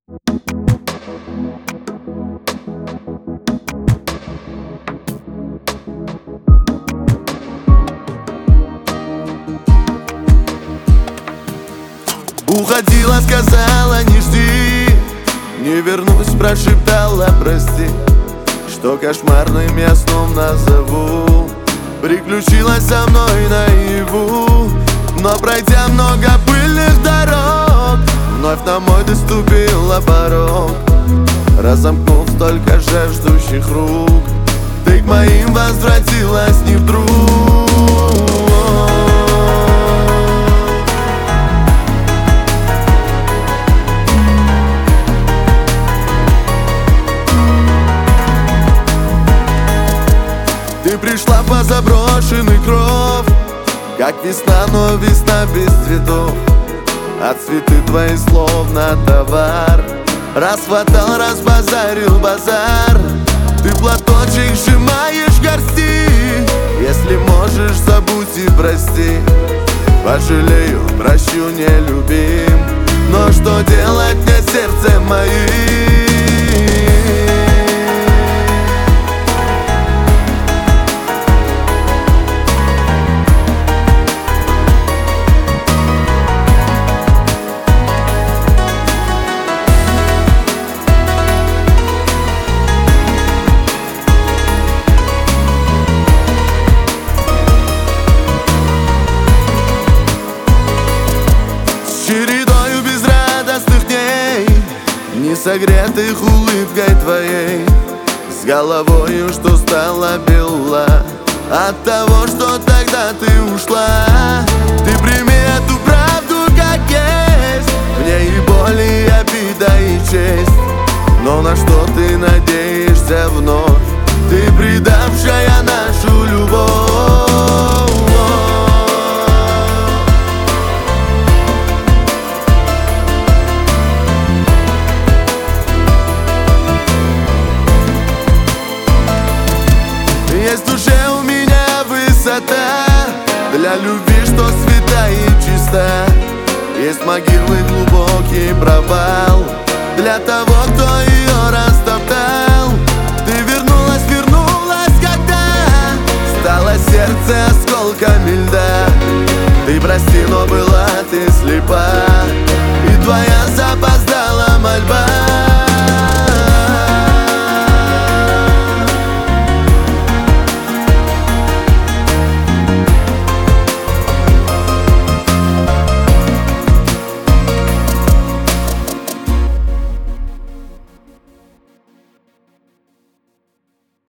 Уходила, сказала, не жди, не вернусь, прошептала, прости, что кошмарным я сном назову. Приключилась со мной наяву, но пройдя много пыльных дорог, вновь на мой ты ступила порог, разомкнув столько жаждущих рук. Ты к моим возвратилась не вдруг. Ты пришла по заброшенный кров, как весна, но весна без цветов. А цветы твои словно товар, расхватал, разбазарил базар. Ты платочек сжимаешь в горсти, если можешь, забудь и прости. Пожалею, прощу, не любим, но что делать мне сердце моим? Чередою безрадостных дней, не согретых улыбкой твоей, с головою, что стала бела от того, что тогда ты ушла. Ты прими эту правду как есть, мне и боль, и обида, и честь. Но на что ты надеешься вновь, ты предавшая нашу любовь? Есть в душе у меня высота для любви, что свята и чиста. Есть могилы, глубокий провал для того, кто ее растоптал. Ты вернулась, когда стало сердце осколками льда. Ты прости, но была ты слепа.